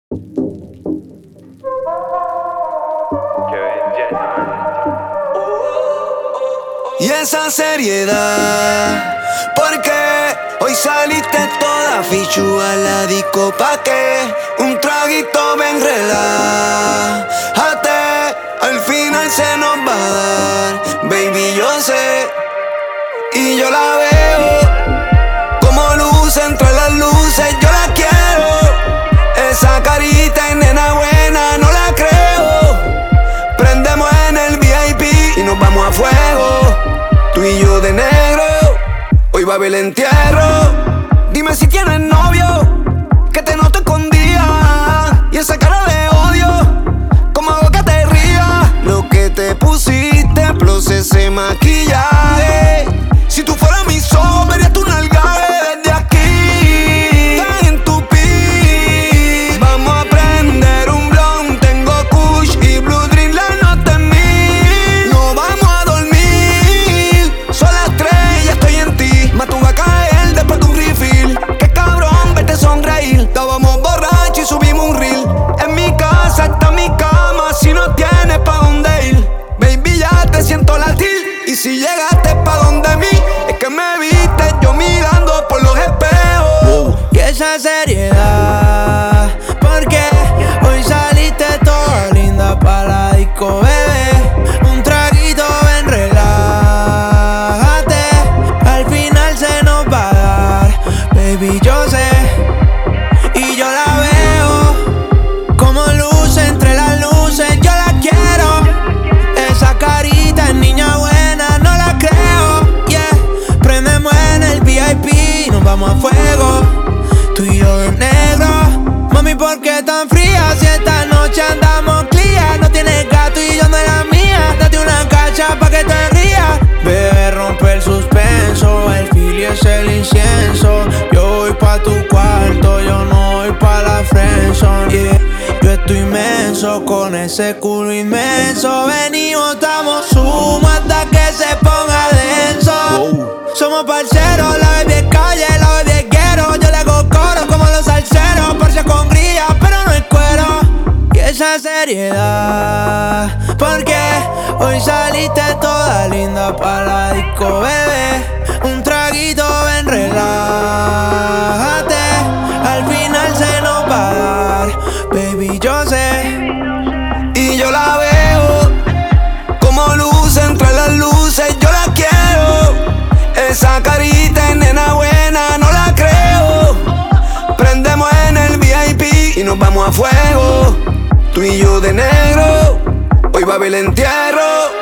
Y esa seriedad, porque hoy saliste toda fichu a la disco. ¿Pa' qué? Un traguito, ven, relájate. Al final se nos va a dar, baby, yo sé. Y yo la veo como luce entre las luces, yo la quiero. Esa carita y nena buena, no la creo. Prendemos en el VIP y nos vamos a fuego. Tú y yo de negro, hoy va a haber el entierro. Dime si tienes novio, que te noto escondida. Y esa cara de odio, como hago que te rías. Lo que te pusiste, plus ese maquillaje. Si tú fueras mi sol, verías tu nalgaje desde aquí. Estás en tu pic. Vamos a prender un blunt. Tengo Kush y Blue Dream, la nota en mí. No vamos a dormir. Son las 3 y ya estoy en ti. Más tú vas a caer después de un refill. Qué cabrón verte sonreír. Estábamos borrachos y subimos un reel. En mi casa está mi cama. Si no tienes pa' dónde ir, baby, ya te siento latir. Y si llegaste pa' donde mí, es que me viste yo mirando por los espejos. Y esa seriedad, porque hoy saliste toda linda pa' la disco, bebé. Un traguito, ven, relájate. Al final se nos va a dar, baby, yo sé. Y yo la veo como luce entre las luces, yo la quiero. Esa carita es niña buena, no la creo, yeah. Prendemos en el VIP, nos vamos a fuego. Tú y yo de negro. Mami, ¿por qué tan fría? Si esta noche andamos clear. No tienes gato y yo no es la mía. Date una cacha pa' que te rías. Bebé, rompe el suspenso. El fili es el incienso. Yo voy pa' tu cuarto, yo no voy pa' la friendzone, yeah. Yo estoy inmenso con ese culo inmenso. Ven y botamos humo hasta que se ponga denso. Somos parceros, la baby es calle, la baby es guero. Yo le hago coro como los salseros. Parche con grilla, pero no es cuero. Y esa seriedad, porque hoy saliste toda linda pa' la disco, bebé. Un traguito, ven, relájate. Al final se nos va a dar, baby, yo sé. Y yo la veo como luce entre las luces, yo la quiero. Esa carita es nena buena, no la creo. Prendemos en el VIP y nos vamos a fuego. Tú y yo de negro, hoy va a haber el entierro.